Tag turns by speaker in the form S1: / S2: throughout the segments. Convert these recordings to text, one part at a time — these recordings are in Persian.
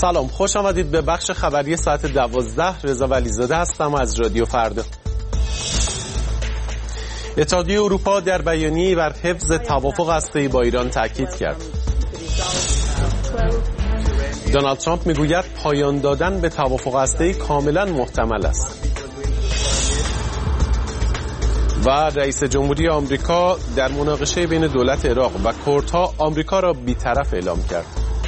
S1: سلام، خوش آمدید به بخش خبری ساعت 12. رضا ولیزاده هستم از رادیو فردا. اتحادیه اروپا در بیانیه‌ای بر حفظ توافق هسته‌ای با ایران تاکید کرد. دونالد ترامپ میگوید پایان دادن به توافق هسته‌ای کاملا محتمل است. و رئیس جمهوری آمریکا در مناقشه بین دولت عراق و کردها آمریکا را بی‌طرف اعلام کرد.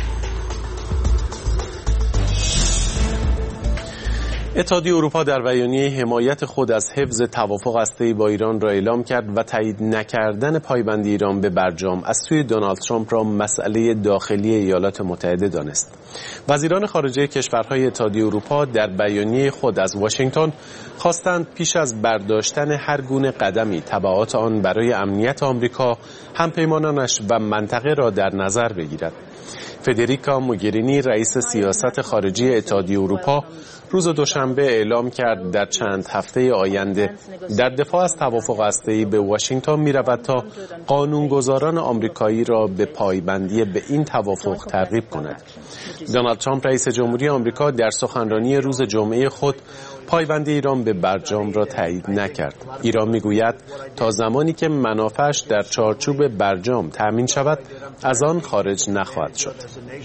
S1: اتحادیه اروپا در بیانیه حمایت خود از حفظ توافق هسته‌ای با ایران را اعلام کرد و تایید نکردن پایبندی ایران به برجام از سوی دونالد ترامپ را مسئله داخلی ایالات متحده دانست. وزیران خارجه کشورهای اتحادیه اروپا در بیانیه خود از واشنگتن خواستند پیش از برداشتن هر گونه قدمی تبعات آن برای امنیت آمریکا، همپیمانانش و منطقه را در نظر بگیرد. فدریکا موگرینی رئیس سیاست خارجی اتحادیه اروپا روز دوشنبه اعلام کرد در چند هفته آینده در دفاع از توافق هسته‌ای به واشنگتن می‌رود تا قانونگذاران آمریکایی را به پایبندی به این توافق ترغیب کند. دونالد ترامپ رئیس جمهوری آمریکا در سخنرانی روز جمعه خود پایبندی ایران به برجام را تایید نکرد. ایران میگوید تا زمانی که منافعش در چارچوب برجام تامین شود از آن خارج نخواهد شد.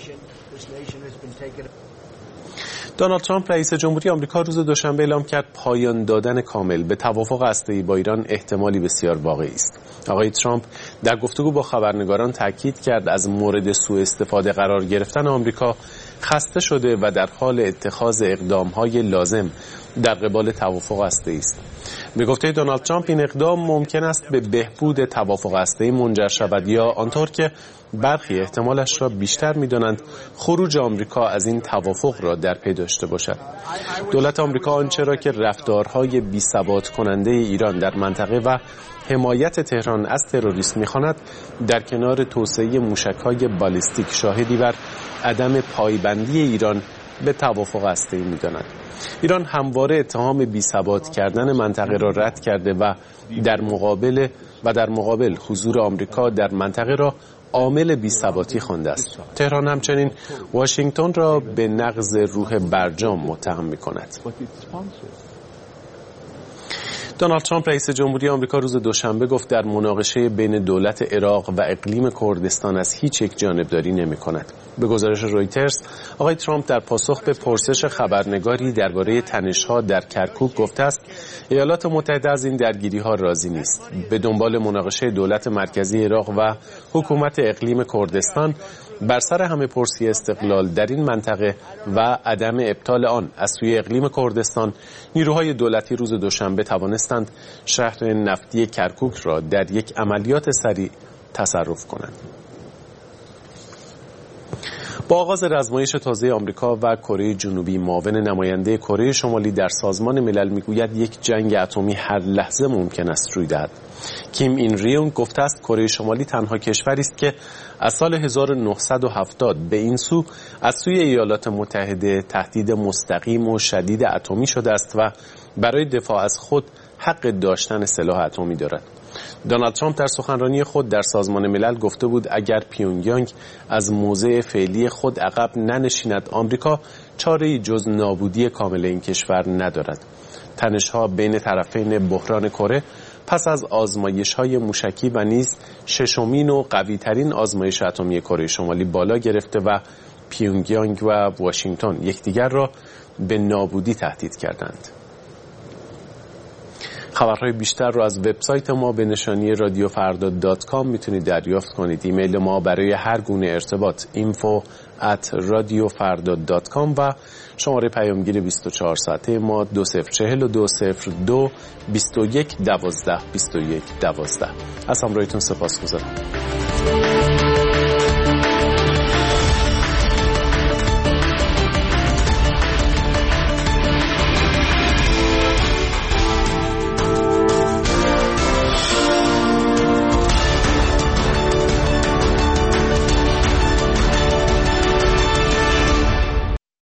S1: دونالد ترامپ رئیس جمهوری آمریکا روز دوشنبه اعلام کرد پایان دادن کامل به توافق هسته‌ای با ایران احتمالی بسیار واقعی است. آقای ترامپ در گفتگو با خبرنگاران تاکید کرد از مورد سوء استفاده قرار گرفتن آمریکا خسته شده و در حال اتخاذ اقدام‌های لازم در قبال توافق هسته‌ای است. به گفته دونالد ترامپ این اقدام ممکن است به بهبود توافق هسته‌ای منجر شود یا آنطور که برخی احتمالش را بیشتر می‌دانند خروج آمریکا از این توافق را در پی داشته باشد. دولت آمریکا آنچه را که رفتارهای بی‌ثبات کننده ایران در منطقه و حمایت تهران از تروریسم می‌خواند در کنار توسعه موشک‌های بالیستیک شاهدی بر عدم پایبندی ایران به توافق هسته‌ای می‌داند. ایران همواره اتهام بی‌ثبات کردن منطقه را رد کرده و در مقابل حضور آمریکا در منطقه را عامل بی‌ثباتی خوانده است. تهران همچنین واشنگتن را به نقض روح برجام متهم می‌کند. دونالد ترامپ رئیس جمهوری آمریکا روز دوشنبه گفت در مناقشه بین دولت عراق و اقلیم کردستان از هیچ یک جانبداری نمی‌کند. به گزارش رویترز، آقای ترامپ در پاسخ به پرسش خبرنگاری درباره تنش‌ها در کرکوک گفته است ایالات متحده از این درگیری‌ها راضی نیست. به دنبال مناقشه دولت مرکزی عراق و حکومت اقلیم کردستان بر سر همه پرسی استقلال در این منطقه و عدم ابطال آن از سوی اقلیم کردستان، نیروهای دولتی روز دوشنبه توانستند شهر نفتی کرکوک را در یک عملیات سریع تصرف کنند. با آغاز رزمایش تازه آمریکا و کره جنوبی، معاون نماینده کره شمالی در سازمان ملل میگوید یک جنگ اتمی هر لحظه ممکن است روی دهد. کیم این ریونگ گفته است کره شمالی تنها کشوری است که از سال 1970 به این سو از سوی ایالات متحده تهدید مستقیم و شدید اتمی شده است و برای دفاع از خود حق داشتن سلاح اتمی دارد. دونالد ترامپ در سخنرانی خود در سازمان ملل گفته بود اگر پیونگیانگ از موضع فعلی خود عقب ننشیند آمریکا چاره‌ای جز نابودی کامل این کشور ندارد. تنش‌ها بین طرفین بحران کره پس از آزمایش‌های موشکی و نیز ششمین و قوی‌ترین آزمایش اتمی کره شمالی بالا گرفته و پیونگیانگ و واشنگتن یکدیگر را به نابودی تهدید کردند. خبرهای بیشتر رو از وبسایت ما به نشانی radiofarda.com میتونید دریافت کنید. ایمیل ما برای هر گونه ارتباط info@radiofarda.com و شماره پیامگیر 24 ساعته ما 204202 21 12 21 12. از همراهیتون سپاسگزارم.